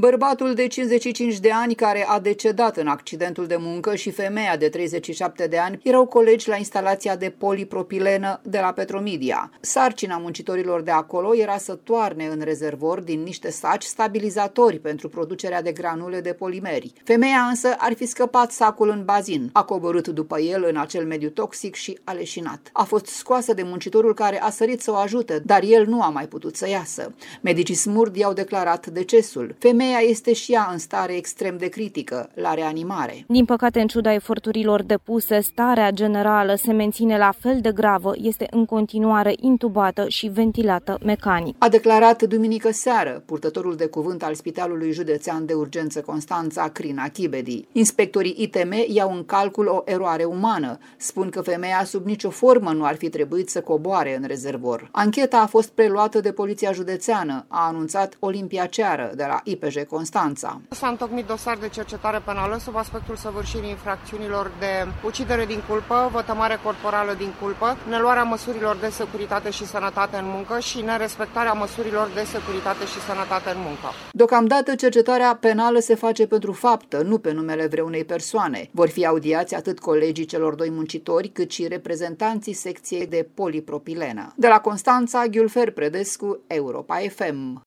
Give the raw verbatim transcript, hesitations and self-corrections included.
Bărbatul de cincizeci și cinci de ani care a decedat în accidentul de muncă și femeia de treizeci și șapte de ani erau colegi la instalația de polipropilenă de la Petromedia. Sarcina muncitorilor de acolo era să toarne în rezervor din niște saci stabilizatori pentru producerea de granule de polimeri. Femeia însă ar fi scăpat sacul în bazin, a coborât după el în acel mediu toxic și a leșinat. A fost scoasă de muncitorul care a sărit să o ajute, dar el nu a mai putut să iasă. Medicii smurd i-au declarat decesul. Femeia este și ea în stare extrem de critică, la reanimare. Din păcate, în ciuda eforturilor depuse, starea generală se menține la fel de gravă, este în continuare intubată și ventilată mecanic. A declarat duminică seară purtătorul de cuvânt al Spitalului Județean de Urgență Constanța, Crina Chibedi. Inspectorii I T M iau în calcul o eroare umană. Spun că femeia sub nicio formă nu ar fi trebuit să coboare în rezervor. Ancheta a fost preluată de Poliția Județeană, a anunțat Olimpia Ceară de la I P J Constanța. S-a întocmit dosar de cercetare penală sub aspectul săvârșirii infracțiunilor de ucidere din culpă, vătămare corporală din culpă, neluarea măsurilor de securitate și sănătate în muncă și nerespectarea măsurilor de securitate și sănătate în muncă. Deocamdată cercetarea penală se face pentru faptă, nu pe numele vreunei persoane. Vor fi audiați atât colegii celor doi muncitori, cât și reprezentanții secției de polipropilenă. De la Constanța, Ghiulfer Predescu, Europa F M.